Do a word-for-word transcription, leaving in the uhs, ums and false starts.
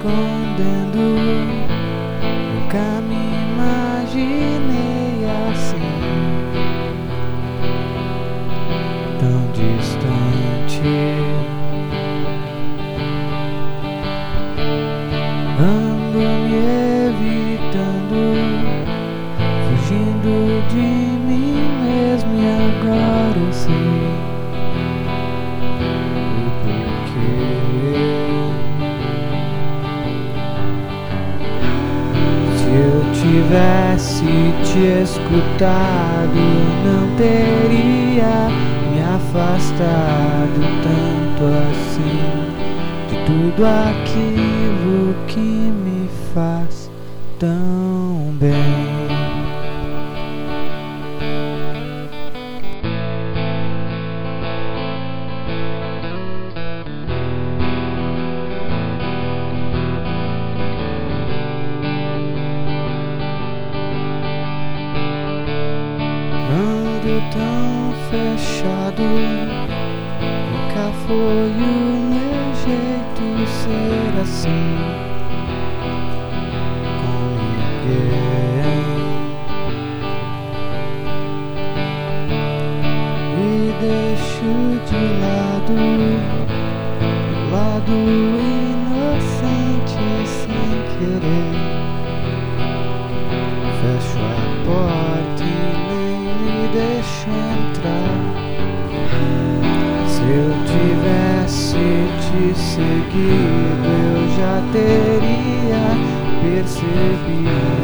escondendo. Nunca me imaginei assim, tão distante. Ando me evitando, fugindo de mim mesmo, e agora eu sei o porquê. Se eu tivesse te escutado, não teria me afastado tanto assim de tudo aquilo que me faz tão bem. Ando tão fechado, nunca foi o meu jeito ser assim com ninguém. Me deixo de lado, do lado inocente sem querer. Fecho a porta e nem me deixo entrar. Se eu tivesse te seguido, eu já teria percebido